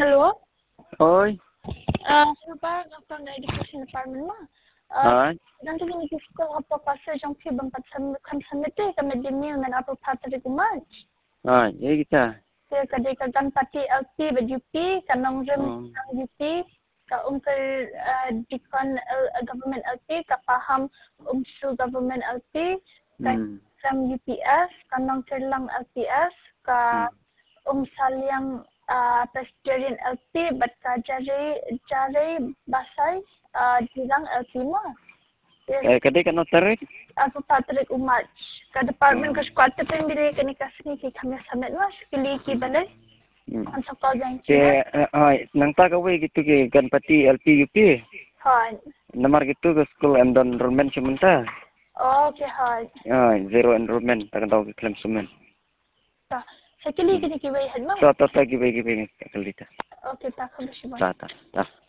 Hello? Oi. Siapa from the education department mo? Ay. Nanti kini kisko apa pasal jang pi bangkat sampai kami demi dengan apa patri kumat. Ay, kita. Saya kadai kagan pati LP BUP kanong rem UP ka dikon government LP ka paham government LP ka from UPS kanong terlang LPS ka saliang Presbyterian LP bat ka jari basay dirang LP mo. Kadai kan notarik? Ako Patrick Umach. Ka department ka squad ta pindili kani kasni ki kami samet mo pili ki balay. Ang sakal jang Ke ay nang tagaway gitu ke Ganpati LPUP. Han. Namar gitu ke school and enrollment sementara. Okay, han. Ay, zero enrollment takan tahu ke claim semen. Ta. Sa kili kini ki way had mo. So ta gi bagi kalita. Okay, ta ka ba siya. Ta.